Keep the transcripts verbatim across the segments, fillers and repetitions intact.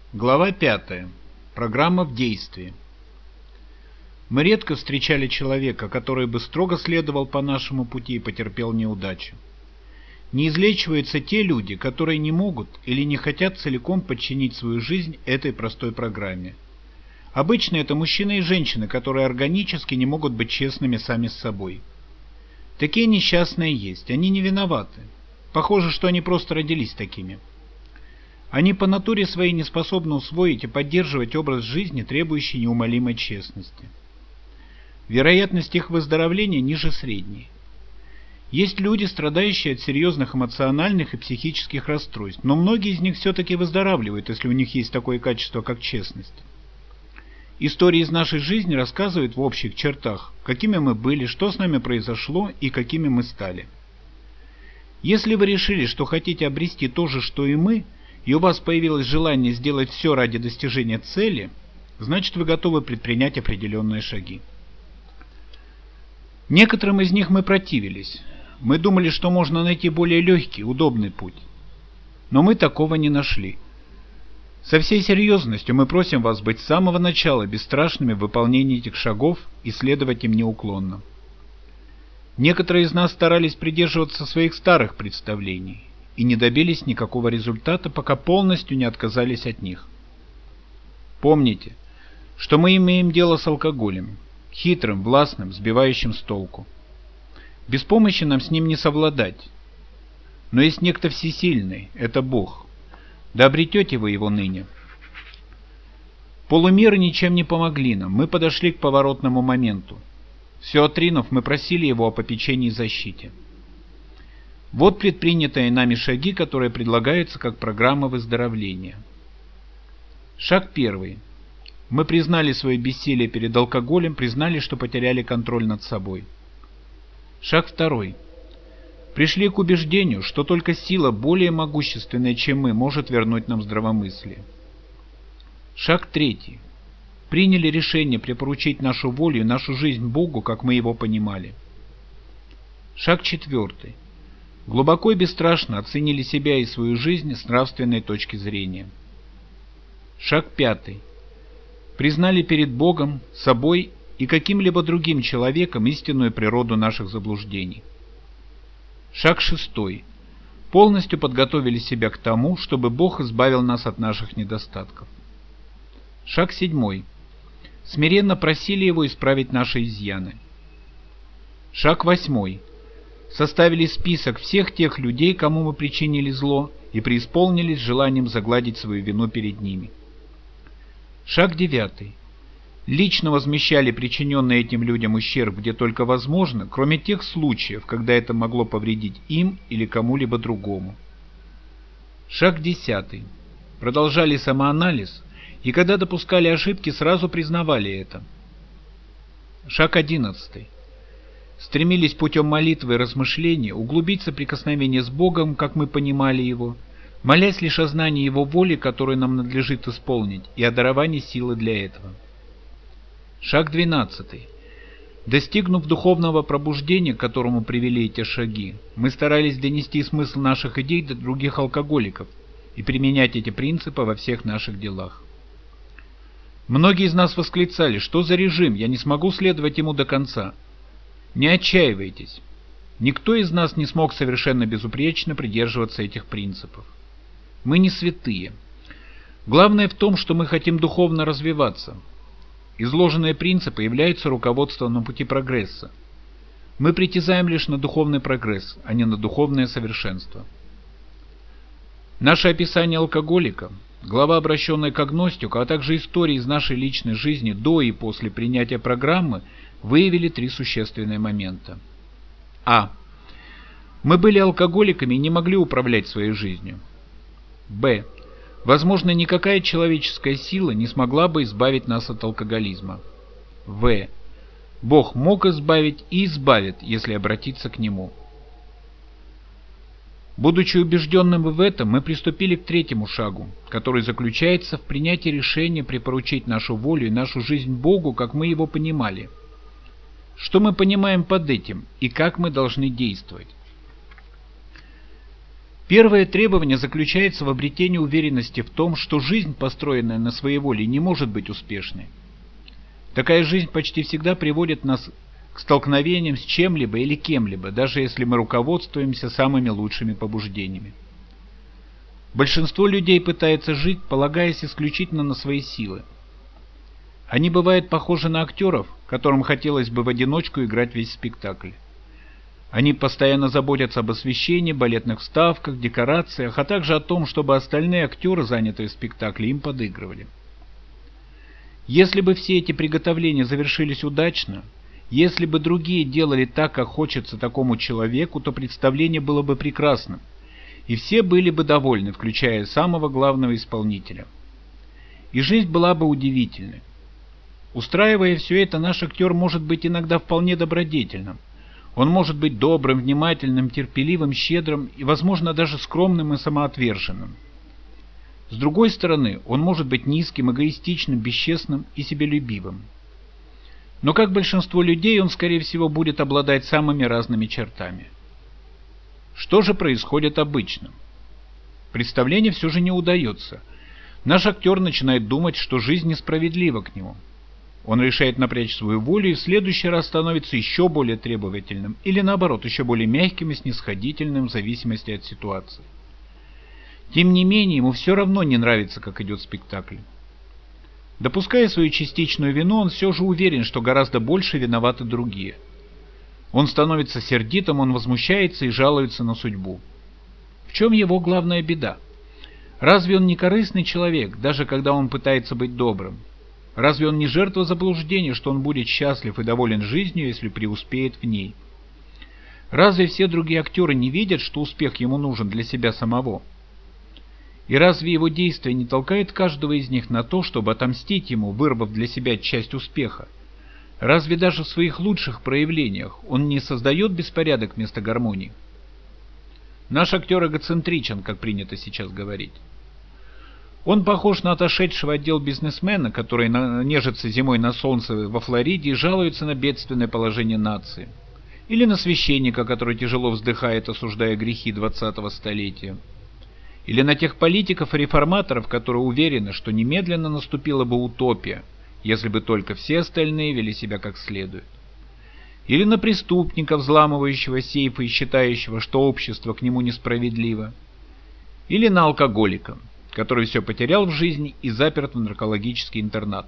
Глава пятая. Программа в действии. Мы редко встречали человека, который бы строго следовал по нашему пути и потерпел неудачу. Не излечиваются те люди, которые не могут или не хотят целиком подчинить свою жизнь этой простой программе. Обычно это мужчины и женщины, которые органически не могут быть честными сами с собой. Такие несчастные есть, они не виноваты. Похоже, что они просто родились такими. Они по натуре своей не способны усвоить и поддерживать образ жизни, требующий неумолимой честности. Вероятность их выздоровления ниже средней. Есть люди, страдающие от серьезных эмоциональных и психических расстройств, но многие из них все-таки выздоравливают, если у них есть такое качество, как честность. Истории из нашей жизни рассказывают в общих чертах, какими мы были, что с нами произошло и какими мы стали. Если вы решили, что хотите обрести то же, что и мы, и у вас появилось желание сделать все ради достижения цели, значит, вы готовы предпринять определенные шаги. Некоторым из них мы противились. Мы думали, что можно найти более легкий, удобный путь. Но мы такого не нашли. Со всей серьезностью мы просим вас быть с самого начала бесстрашными в выполнении этих шагов и следовать им неуклонно. Некоторые из нас старались придерживаться своих старых представлений и не добились никакого результата, пока полностью не отказались от них. Помните, что мы имеем дело с алкоголем, хитрым, властным, сбивающим с толку. Без помощи нам с ним не совладать. Но есть некто всесильный, это Бог. Да обретете вы его ныне. Полумеры ничем не помогли нам, мы подошли к поворотному моменту. Все отринув, мы просили его о попечении и защите. Вот предпринятые нами шаги, которые предлагаются как программа выздоровления. Шаг первый. Мы признали свое бессилие перед алкоголем, признали, что потеряли контроль над собой. Шаг второй. Пришли к убеждению, что только сила, более могущественная, чем мы, может вернуть нам здравомыслие. Шаг третий. Приняли решение припоручить нашу волю и нашу жизнь Богу, как мы его понимали. Шаг четвертый. Глубоко и бесстрашно оценили себя и свою жизнь с нравственной точки зрения. Шаг пятый. Признали перед Богом, собой и каким-либо другим человеком истинную природу наших заблуждений. Шаг шестой. Полностью подготовили себя к тому, чтобы Бог избавил нас от наших недостатков. Шаг седьмой. Смиренно просили Его исправить наши изъяны. Шаг восьмой. Составили список всех тех людей, кому мы причинили зло, и преисполнились желанием загладить свою вину перед ними. Шаг девятый. Лично возмещали причиненный этим людям ущерб где только возможно, кроме тех случаев, когда это могло повредить им или кому-либо другому. Шаг десятый. Продолжали самоанализ, и когда допускали ошибки, сразу признавали это. Шаг одиннадцатый. Стремились путем молитвы и размышления углубить соприкосновение с Богом, как мы понимали Его, молясь лишь о знании Его воли, которую нам надлежит исполнить, и о даровании силы для этого. Шаг двенадцатый. Достигнув духовного пробуждения, к которому привели эти шаги, мы старались донести смысл наших идей до других алкоголиков и применять эти принципы во всех наших делах. Многие из нас восклицали: «Что за режим? Я не смогу следовать ему до конца». Не отчаивайтесь. Никто из нас не смог совершенно безупречно придерживаться этих принципов. Мы не святые. Главное в том, что мы хотим духовно развиваться. Изложенные принципы являются руководством на пути прогресса. Мы притязаем лишь на духовный прогресс, а не на духовное совершенство. Наше описание алкоголика, глава, обращенная к агностику, а также истории из нашей личной жизни до и после принятия программы, выявили три существенные момента. А. Мы были алкоголиками и не могли управлять своей жизнью. Б. Возможно, никакая человеческая сила не смогла бы избавить нас от алкоголизма. В. Бог мог избавить и избавит, если обратиться к Нему. Будучи убежденными в этом, мы приступили к третьему шагу, который заключается в принятии решения припоручить нашу волю и нашу жизнь Богу, как мы его понимали. Что мы понимаем под этим и как мы должны действовать? Первое требование заключается в обретении уверенности в том, что жизнь, построенная на своеволии, не может быть успешной. Такая жизнь почти всегда приводит нас к столкновениям с чем-либо или кем-либо, даже если мы руководствуемся самыми лучшими побуждениями. Большинство людей пытается жить, полагаясь исключительно на свои силы. Они бывают похожи на актеров, которым хотелось бы в одиночку играть весь спектакль. Они постоянно заботятся об освещении, балетных вставках, декорациях, а также о том, чтобы остальные актеры, занятые в спектакле, им подыгрывали. Если бы все эти приготовления завершились удачно, если бы другие делали так, как хочется такому человеку, то представление было бы прекрасным, и все были бы довольны, включая самого главного исполнителя. И жизнь была бы удивительной. Устраивая все это, наш актер может быть иногда вполне добродетельным. Он может быть добрым, внимательным, терпеливым, щедрым и, возможно, даже скромным и самоотверженным. С другой стороны, он может быть низким, эгоистичным, бесчестным и себелюбивым. Но, как большинство людей, он, скорее всего, будет обладать самыми разными чертами. Что же происходит обычно? Представление все же не удается. Наш актер начинает думать, что жизнь несправедлива к нему. Он решает напрячь свою волю и в следующий раз становится еще более требовательным или, наоборот, еще более мягким и снисходительным в зависимости от ситуации. Тем не менее, ему все равно не нравится, как идет спектакль. Допуская свою частичную вину, он все же уверен, что гораздо больше виноваты другие. Он становится сердитым, он возмущается и жалуется на судьбу. В чем его главная беда? Разве он не корыстный человек, даже когда он пытается быть добрым? Разве он не жертва заблуждения, что он будет счастлив и доволен жизнью, если преуспеет в ней? Разве все другие актеры не видят, что успех ему нужен для себя самого? И разве его действия не толкают каждого из них на то, чтобы отомстить ему, вырвав для себя часть успеха? Разве даже в своих лучших проявлениях он не создает беспорядок вместо гармонии? Наш актер эгоцентричен, как принято сейчас говорить. Он похож на отошедшего от дел бизнесмена, который нежится зимой на солнце во Флориде и жалуется на бедственное положение нации. Или на священника, который тяжело вздыхает, осуждая грехи двадцатого столетия. Или на тех политиков и реформаторов, которые уверены, что немедленно наступила бы утопия, если бы только все остальные вели себя как следует. Или на преступника, взламывающего сейфы и считающего, что общество к нему несправедливо. Или на алкоголика, который все потерял в жизни и заперт в наркологический интернат.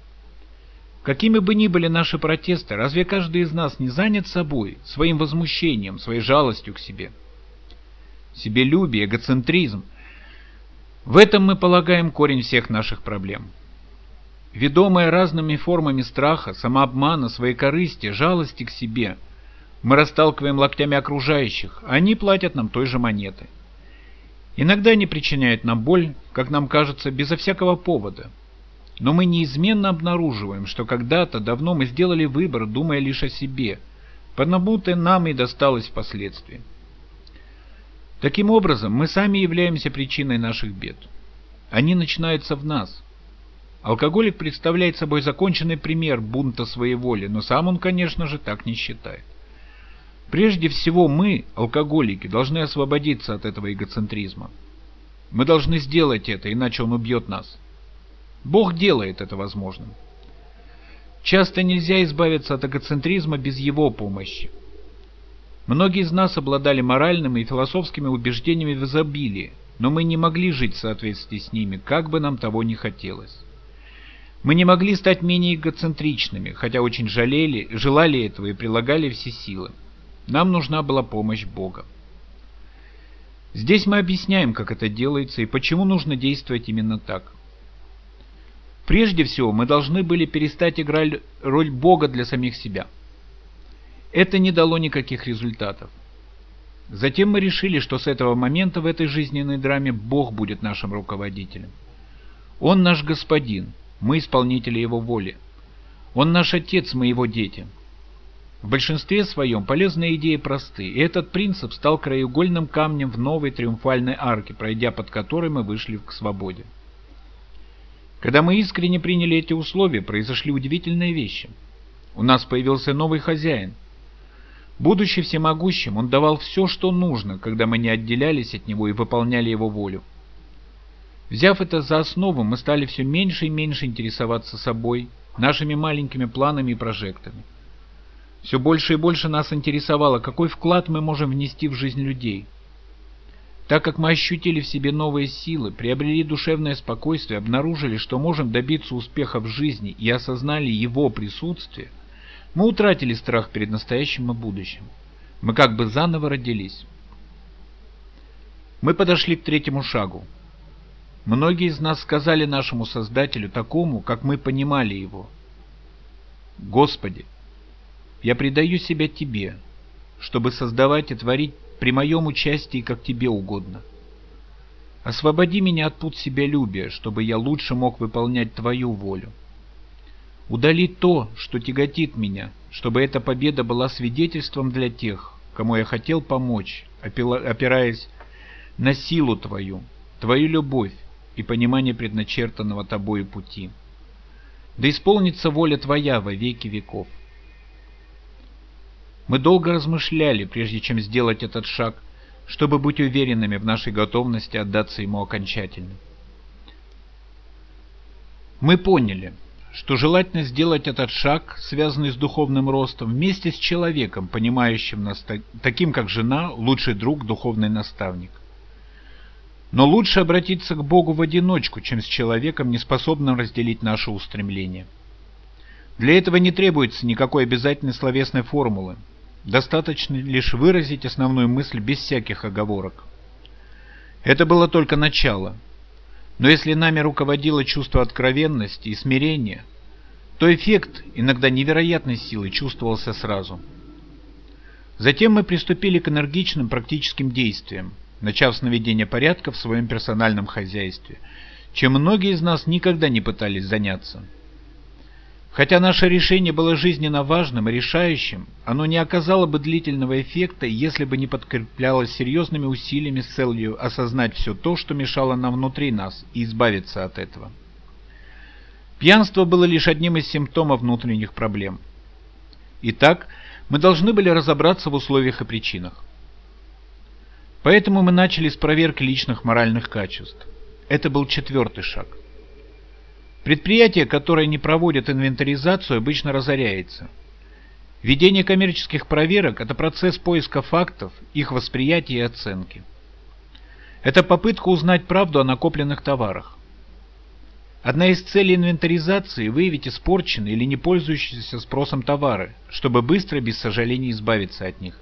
Какими бы ни были наши протесты, разве каждый из нас не занят собой, своим возмущением, своей жалостью к себе? Себелюбие, эгоцентризм – в этом мы полагаем корень всех наших проблем. Ведомые разными формами страха, самообмана, своекорыстия, жалости к себе, мы расталкиваем локтями окружающих, а они платят нам той же монетой. Иногда они причиняют нам боль, как нам кажется, безо всякого повода. Но мы неизменно обнаруживаем, что когда-то давно мы сделали выбор, думая лишь о себе, потому-то нам и досталось впоследствии. Таким образом, мы сами являемся причиной наших бед. Они начинаются в нас. Алкоголик представляет собой законченный пример бунта своей воли, но сам он, конечно же, так не считает. Прежде всего мы, алкоголики, должны освободиться от этого эгоцентризма. Мы должны сделать это, иначе он убьет нас. Бог делает это возможным. Часто нельзя избавиться от эгоцентризма без Его помощи. Многие из нас обладали моральными и философскими убеждениями в изобилии, но мы не могли жить в соответствии с ними, как бы нам того ни хотелось. Мы не могли стать менее эгоцентричными, хотя очень жалели, желали этого и прилагали все силы. Нам нужна была помощь Бога. Здесь мы объясняем, как это делается и почему нужно действовать именно так. Прежде всего, мы должны были перестать играть роль Бога для самих себя. Это не дало никаких результатов. Затем мы решили, что с этого момента в этой жизненной драме Бог будет нашим руководителем. Он наш Господин, мы исполнители Его воли. Он наш Отец, мы Его дети. В большинстве своем полезные идеи просты, и этот принцип стал краеугольным камнем в новой триумфальной арке, пройдя под которой мы вышли к свободе. Когда мы искренне приняли эти условия, произошли удивительные вещи. У нас появился новый хозяин. Будучи всемогущим, Он давал все, что нужно, когда мы не отделялись от Него и выполняли Его волю. Взяв это за основу, мы стали все меньше и меньше интересоваться собой, нашими маленькими планами и прожектами. Все больше и больше нас интересовало, какой вклад мы можем внести в жизнь людей. Так как мы ощутили в себе новые силы, приобрели душевное спокойствие, обнаружили, что можем добиться успеха в жизни и осознали его присутствие, мы утратили страх перед настоящим и будущим. Мы как бы заново родились. Мы подошли к третьему шагу. Многие из нас сказали нашему Создателю такому, как мы понимали его: «Господи, я предаю себя Тебе, чтобы создавать и творить при моем участии, как Тебе угодно. Освободи меня от пут себялюбия, чтобы я лучше мог выполнять Твою волю. Удали то, что тяготит меня, чтобы эта победа была свидетельством для тех, кому я хотел помочь, опираясь на силу Твою, Твою любовь и понимание предначертанного Тобою пути. Да исполнится воля Твоя во веки веков». Мы долго размышляли, прежде чем сделать этот шаг, чтобы быть уверенными в нашей готовности отдаться Ему окончательно. Мы поняли, что желательно сделать этот шаг, связанный с духовным ростом, вместе с человеком, понимающим нас таким, как жена, лучший друг, духовный наставник. Но лучше обратиться к Богу в одиночку, чем с человеком, неспособным разделить наши устремления. Для этого не требуется никакой обязательной словесной формулы. Достаточно лишь выразить основную мысль без всяких оговорок. Это было только начало. Но если нами руководило чувство откровенности и смирения, то эффект иногда невероятной силы чувствовался сразу. Затем мы приступили к энергичным практическим действиям, начав с наведения порядка в своем персональном хозяйстве, чем многие из нас никогда не пытались заняться. Хотя наше решение было жизненно важным и решающим, оно не оказало бы длительного эффекта, если бы не подкреплялось серьезными усилиями с целью осознать все то, что мешало нам внутри нас, и избавиться от этого. Пьянство было лишь одним из симптомов внутренних проблем. Итак, мы должны были разобраться в условиях и причинах. Поэтому мы начали с проверки личных моральных качеств. Это был четвертый шаг. Предприятие, которое не проводит инвентаризацию, обычно разоряется. Ведение коммерческих проверок – это процесс поиска фактов, их восприятия и оценки. Это попытка узнать правду о накопленных товарах. Одна из целей инвентаризации – выявить испорченные или не пользующиеся спросом товары, чтобы быстро и без сожалений избавиться от них.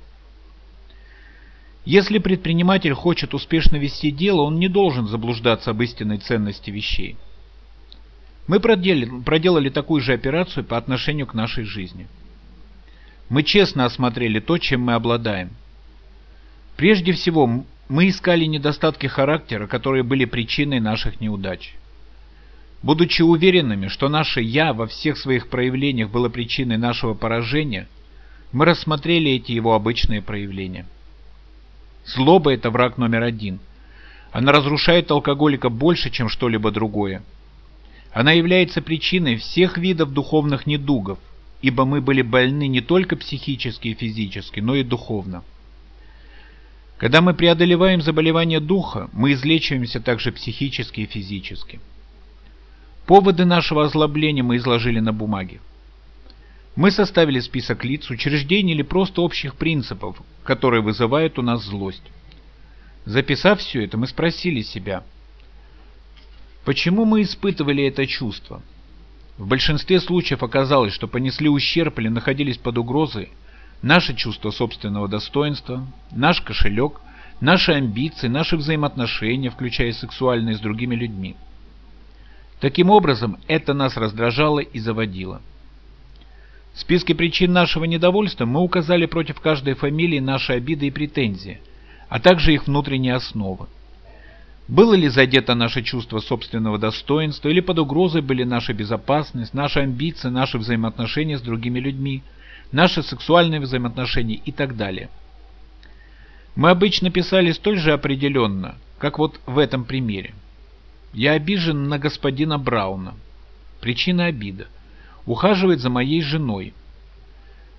Если предприниматель хочет успешно вести дело, он не должен заблуждаться об истинной ценности вещей. Мы проделали, проделали такую же операцию по отношению к нашей жизни. Мы честно осмотрели то, чем мы обладаем. Прежде всего, мы искали недостатки характера, которые были причиной наших неудач. Будучи уверенными, что наше «я» во всех своих проявлениях было причиной нашего поражения, мы рассмотрели эти его обычные проявления. Злоба – это враг номер один. Она разрушает алкоголика больше, чем что-либо другое. Она является причиной всех видов духовных недугов, ибо мы были больны не только психически и физически, но и духовно. Когда мы преодолеваем заболевания духа, мы излечиваемся также психически и физически. Поводы нашего озлобления мы изложили на бумаге. Мы составили список лиц, учреждений или просто общих принципов, которые вызывают у нас злость. Записав все это, мы спросили себя, почему мы испытывали это чувство? В большинстве случаев оказалось, что понесли ущерб или находились под угрозой наше чувство собственного достоинства, наш кошелек, наши амбиции, наши взаимоотношения, включая сексуальные, с другими людьми. Таким образом, это нас раздражало и заводило. В списке причин нашего недовольства мы указали против каждой фамилии наши обиды и претензии, а также их внутренние основы. Было ли задето наше чувство собственного достоинства, или под угрозой были наша безопасность, наши амбиции, наши взаимоотношения с другими людьми, наши сексуальные взаимоотношения и так далее. Мы обычно писали столь же определенно, как вот в этом примере. Я обижен на господина Брауна. Причина обида. Ухаживает за моей женой.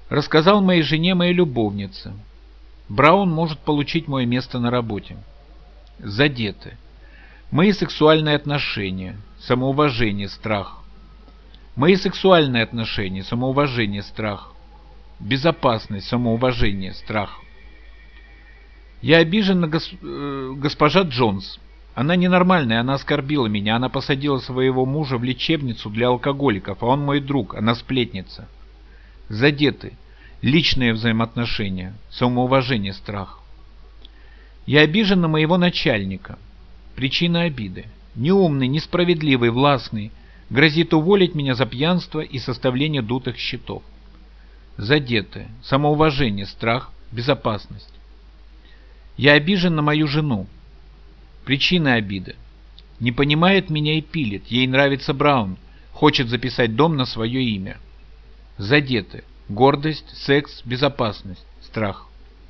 Рассказал моей жене, моей любовнице. Браун может получить мое место на работе. Задеты. Мои сексуальные отношения, самоуважение, страх. Мои сексуальные отношения, самоуважение, страх. Безопасность, самоуважение, страх. Я обижен на гос... э, госпожа Джонс. Она ненормальная, она оскорбила меня, она посадила своего мужа в лечебницу для алкоголиков, а он мой друг, она сплетница. Задеты. Личные взаимоотношения, самоуважение, страх. Я обижен на моего начальника. Причина обиды. Неумный, несправедливый, властный. Грозит уволить меня за пьянство и составление дутых счетов. Задеты. Самоуважение, страх, безопасность. Я обижен на мою жену. Причина обиды. Не понимает меня и пилит. Ей нравится Браун. Хочет записать дом на свое имя. Задеты. Гордость, секс, безопасность, страх.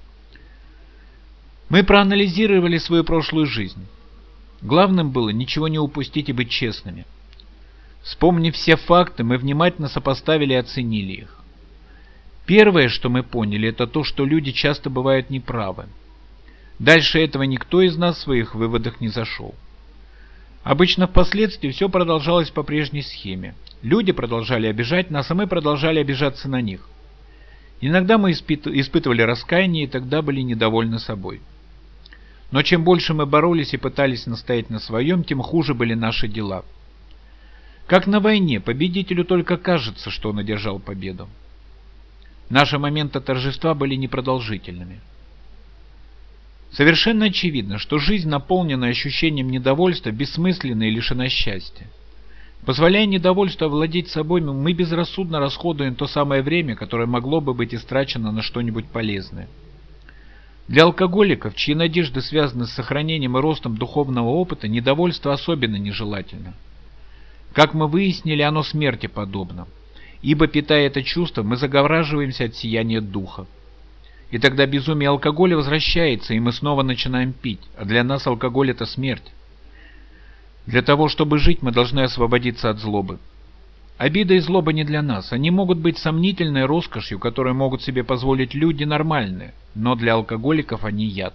Мы проанализировали свою прошлую жизнь. Главным было ничего не упустить и быть честными. Вспомнив все факты, мы внимательно сопоставили и оценили их. Первое, что мы поняли, это то, что люди часто бывают неправы. Дальше этого никто из нас в своих выводах не зашел. Обычно впоследствии все продолжалось по прежней схеме. Люди продолжали обижать нас, а мы продолжали обижаться на них. Иногда мы испыт... испытывали раскаяние и тогда были недовольны собой. Но чем больше мы боролись и пытались настоять на своем, тем хуже были наши дела. Как на войне, победителю только кажется, что он одержал победу. Наши моменты торжества были непродолжительными. Совершенно очевидно, что жизнь, наполненная ощущением недовольства, бессмысленна и лишена счастья. Позволяя недовольству овладеть собой, мы безрассудно расходуем то самое время, которое могло бы быть истрачено на что-нибудь полезное. Для алкоголиков, чьи надежды связаны с сохранением и ростом духовного опыта, недовольство особенно нежелательно. Как мы выяснили, оно смерти подобно, ибо, питая это чувство, мы загораживаемся от сияния духа. И тогда безумие алкоголя возвращается, и мы снова начинаем пить, а для нас алкоголь – это смерть. Для того, чтобы жить, мы должны освободиться от злобы. Обида и злоба не для нас. Они могут быть сомнительной роскошью, которую могут себе позволить люди нормальные, но для алкоголиков они яд.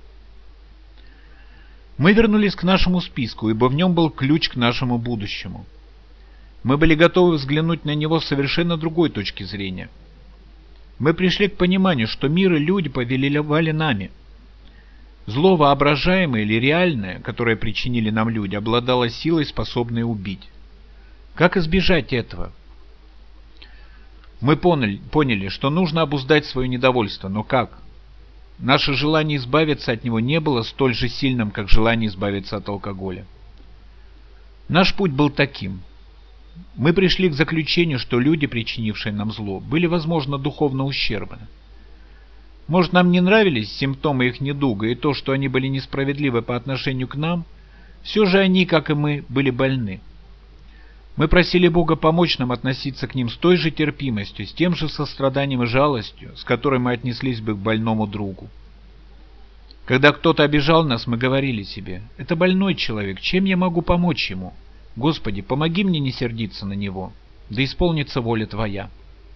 Мы вернулись к нашему списку, ибо в нем был ключ к нашему будущему. Мы были готовы взглянуть на него с совершенно другой точки зрения. Мы пришли к пониманию, что мир и люди повелевали нами. Зло, воображаемое или реальное, которое причинили нам люди, обладало силой, способной убить. Как избежать этого? Мы поняли, поняли, что нужно обуздать свое недовольство, но как? Наше желание избавиться от него не было столь же сильным, как желание избавиться от алкоголя. Наш путь был таким. Мы пришли к заключению, что люди, причинившие нам зло, были, возможно, духовно ущербны. Может, нам не нравились симптомы их недуга и то, что они были несправедливы по отношению к нам, все же они, как и мы, были больны. Мы просили Бога помочь нам относиться к ним с той же терпимостью, с тем же состраданием и жалостью, с которой мы отнеслись бы к больному другу. Когда кто-то обижал нас, мы говорили себе: «Это больной человек, чем я могу помочь ему? Господи, помоги мне не сердиться на него, да исполнится воля Твоя».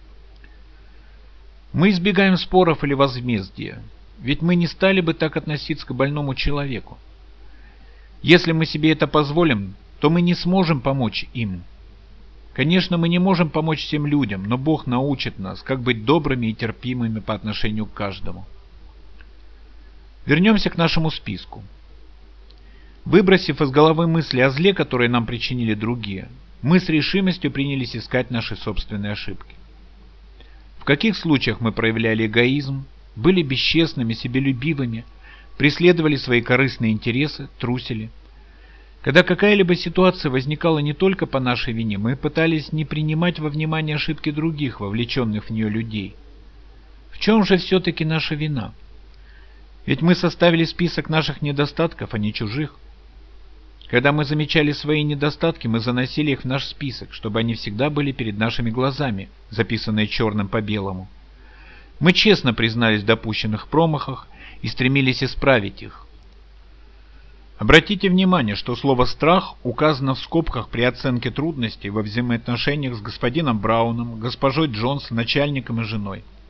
Мы избегаем споров или возмездия, ведь мы не стали бы так относиться к больному человеку. Если мы себе это позволим, то мы не сможем помочь им. Конечно, мы не можем помочь всем людям, но Бог научит нас, как быть добрыми и терпимыми по отношению к каждому. Вернемся к нашему списку. Выбросив из головы мысли о зле, которые нам причинили другие, мы с решимостью принялись искать наши собственные ошибки. В каких случаях мы проявляли эгоизм, были бесчестными, себелюбивыми, преследовали свои корыстные интересы, трусили? Когда какая-либо ситуация возникала не только по нашей вине, мы пытались не принимать во внимание ошибки других, вовлеченных в нее людей. В чем же все-таки наша вина? Ведь мы составили список наших недостатков, а не чужих. Когда мы замечали свои недостатки, мы заносили их в наш список, чтобы они всегда были перед нашими глазами, записанные черным по белому. Мы честно признались в допущенных промахах и стремились исправить их. Обратите внимание, что слово «страх» указано в скобках при оценке трудностей во взаимоотношениях с господином Брауном, госпожой Джонс, начальником и женой.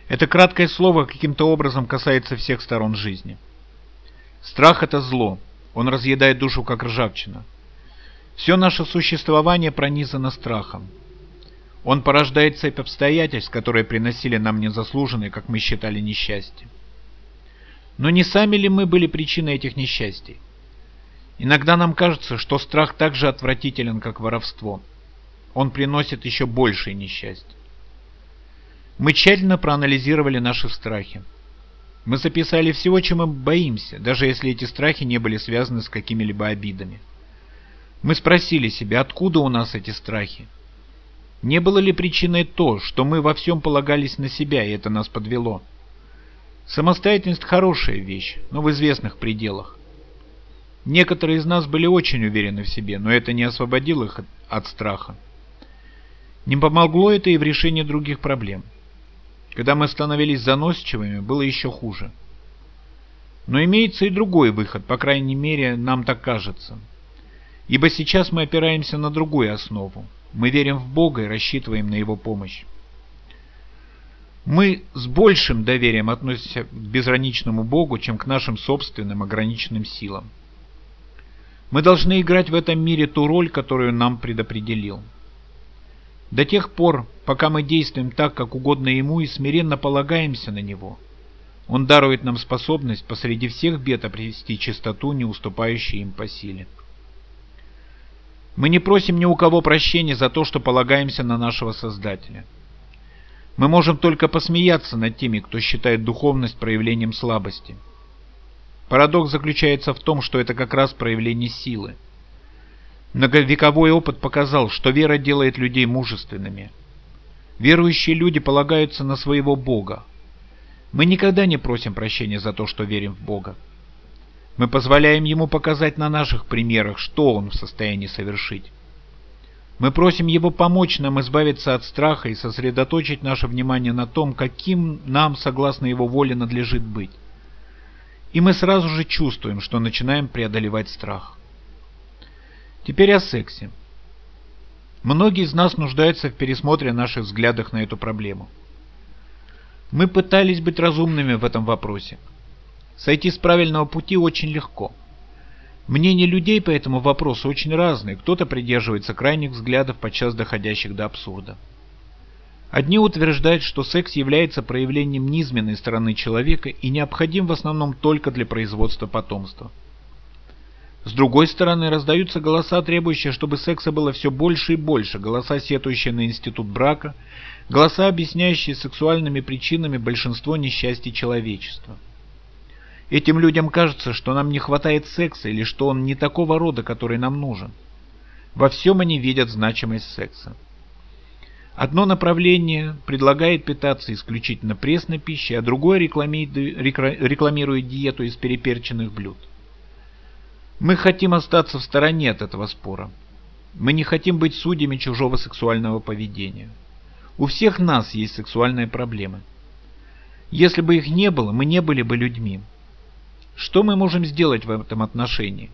Это краткое слово каким-то образом касается всех сторон жизни. Страх – это зло, он разъедает душу, как ржавчина. Все наше существование пронизано страхом. Он порождает цепь обстоятельств, которые приносили нам незаслуженные, как мы считали, несчастья. Но не сами ли мы были причиной этих несчастий? Иногда нам кажется, что страх так же отвратителен, как воровство. Он приносит еще большее несчастье. Мы тщательно проанализировали наши страхи. Мы записали всего, чем мы боимся, даже если эти страхи не были связаны с какими-либо обидами. Мы спросили себя, откуда у нас эти страхи? Не было ли причиной то, что мы во всем полагались на себя, и это нас подвело? Самостоятельность – хорошая вещь, но в известных пределах. Некоторые из нас были очень уверены в себе, но это не освободило их от, от страха. Не помогло это и в решении других проблем. Когда мы становились заносчивыми, было еще хуже. Но имеется и другой выход, по крайней мере, нам так кажется. Ибо сейчас мы опираемся на другую основу. Мы верим в Бога и рассчитываем на Его помощь. Мы с большим доверием относимся к безграничному Богу, чем к нашим собственным ограниченным силам. Мы должны играть в этом мире ту роль, которую нам предопределил. До тех пор, пока мы действуем так, как угодно Ему, и смиренно полагаемся на Него, Он дарует нам способность посреди всех бед обрести чистоту, не уступающую им по силе. Мы не просим ни у кого прощения за то, что полагаемся на нашего Создателя. Мы можем только посмеяться над теми, кто считает духовность проявлением слабости. Парадокс заключается в том, что это как раз проявление силы. Многовековой опыт показал, что вера делает людей мужественными. Верующие люди полагаются на своего Бога. Мы никогда не просим прощения за то, что верим в Бога. Мы позволяем Ему показать на наших примерах, что Он в состоянии совершить. Мы просим Его помочь нам избавиться от страха и сосредоточить наше внимание на том, каким нам, согласно Его воле, надлежит быть. И мы сразу же чувствуем, что начинаем преодолевать страх. Теперь о сексе. Многие из нас нуждаются в пересмотре наших взглядов на эту проблему. Мы пытались быть разумными в этом вопросе. Сойти с правильного пути очень легко. Мнения людей по этому вопросу очень разные, кто-то придерживается крайних взглядов, подчас доходящих до абсурда. Одни утверждают, что секс является проявлением низменной стороны человека и необходим в основном только для производства потомства. С другой стороны, раздаются голоса, требующие, чтобы секса было все больше и больше, голоса, сетующие на институт брака, голоса, объясняющие сексуальными причинами большинство несчастий человечества. Этим людям кажется, что нам не хватает секса или что он не такого рода, который нам нужен. Во всем они видят значимость секса. Одно направление предлагает питаться исключительно пресной пищей, а другое рекламирует диету из переперченных блюд. Мы хотим остаться в стороне от этого спора. Мы не хотим быть судьями чужого сексуального поведения. У всех нас есть сексуальные проблемы. Если бы их не было, мы не были бы людьми. Что мы можем сделать в этом отношении?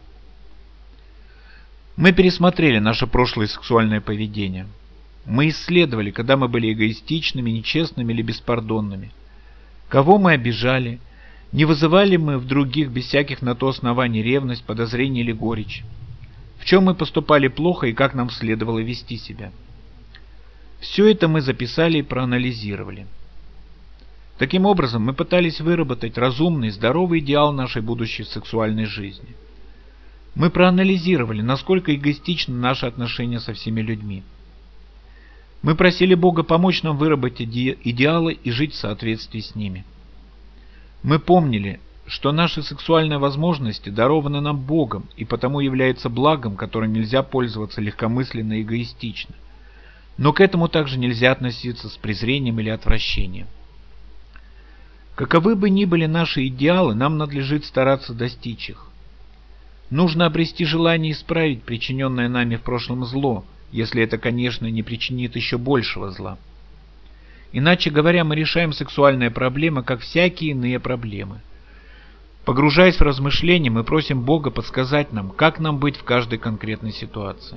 Мы пересмотрели наше прошлое сексуальное поведение. Мы исследовали, когда мы были эгоистичными, нечестными или беспардонными. Кого мы обижали? Не вызывали мы в других без всяких на то оснований ревность, подозрение или горечь? В чем мы поступали плохо и как нам следовало вести себя? Все это мы записали и проанализировали. Таким образом, мы пытались выработать разумный, здоровый идеал нашей будущей сексуальной жизни. Мы проанализировали, насколько эгоистичны наши отношения со всеми людьми. Мы просили Бога помочь нам выработать идеалы и жить в соответствии с ними. Мы помнили, что наши сексуальные возможности дарованы нам Богом и потому являются благом, которым нельзя пользоваться легкомысленно и эгоистично. Но к этому также нельзя относиться с презрением или отвращением. Каковы бы ни были наши идеалы, нам надлежит стараться достичь их. Нужно обрести желание исправить причиненное нами в прошлом зло, если это, конечно, не причинит еще большего зла. Иначе говоря, мы решаем сексуальные проблемы, как всякие иные проблемы. Погружаясь в размышления, мы просим Бога подсказать нам, как нам быть в каждой конкретной ситуации.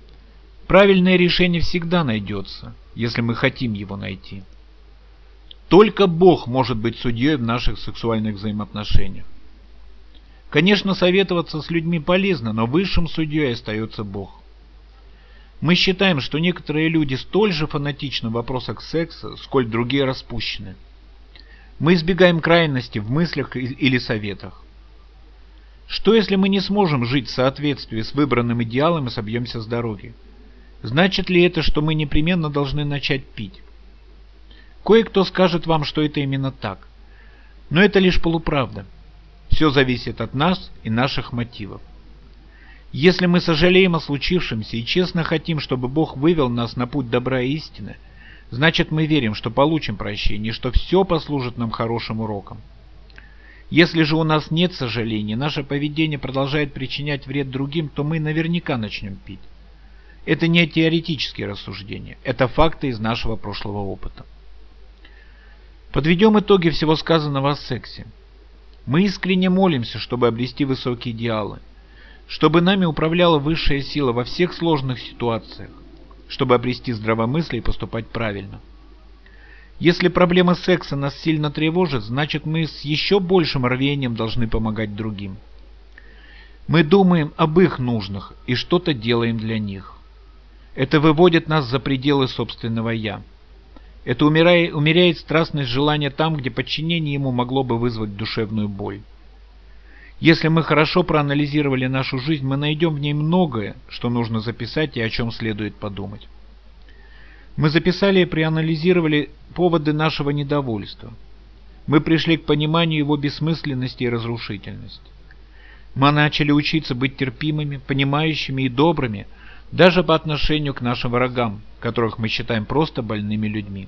Правильное решение всегда найдется, если мы хотим его найти. Только Бог может быть судьей в наших сексуальных взаимоотношениях. Конечно, советоваться с людьми полезно, но высшим судьей остается Бог. Мы считаем, что некоторые люди столь же фанатичны в вопросах секса, сколь другие распущены. Мы избегаем крайности в мыслях или советах. Что если мы не сможем жить в соответствии с выбранным идеалом и собьемся с дороги? Значит ли это, что мы непременно должны начать пить? Кое-кто скажет вам, что это именно так. Но это лишь полуправда. Все зависит от нас и наших мотивов. Если мы сожалеем о случившемся и честно хотим, чтобы Бог вывел нас на путь добра и истины, значит мы верим, что получим прощение и что все послужит нам хорошим уроком. Если же у нас нет сожалений, наше поведение продолжает причинять вред другим, то мы наверняка начнем пить. Это не теоретические рассуждения, это факты из нашего прошлого опыта. Подведем итоги всего сказанного о сексе. Мы искренне молимся, чтобы обрести высокие идеалы, чтобы нами управляла высшая сила во всех сложных ситуациях, чтобы обрести здравомыслие и поступать правильно. Если проблема секса нас сильно тревожит, значит мы с еще большим рвением должны помогать другим. Мы думаем об их нуждах и что-то делаем для них. Это выводит нас за пределы собственного «я». Это умирает, умеряет страстность желания там, где подчинение ему могло бы вызвать душевную боль. Если мы хорошо проанализировали нашу жизнь, мы найдем в ней многое, что нужно записать и о чем следует подумать. Мы записали и проанализировали поводы нашего недовольства. Мы пришли к пониманию его бессмысленности и разрушительности. Мы начали учиться быть терпимыми, понимающими и добрыми, даже по отношению к нашим врагам, которых мы считаем просто больными людьми.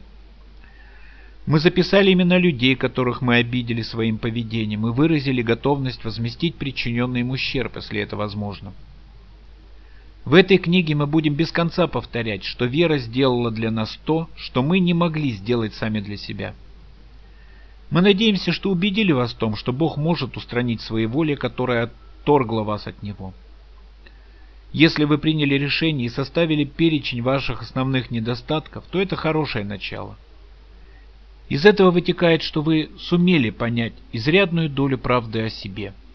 Мы записали имена людей, которых мы обидели своим поведением, и выразили готовность возместить причиненный им ущерб, если это возможно. В этой книге мы будем без конца повторять, что вера сделала для нас то, что мы не могли сделать сами для себя. Мы надеемся, что убедили вас в том, что Бог может устранить своеволие, которое отторгло вас от Него. Если вы приняли решение и составили перечень ваших основных недостатков, то это хорошее начало. Из этого вытекает, что вы сумели понять изрядную долю правды о себе –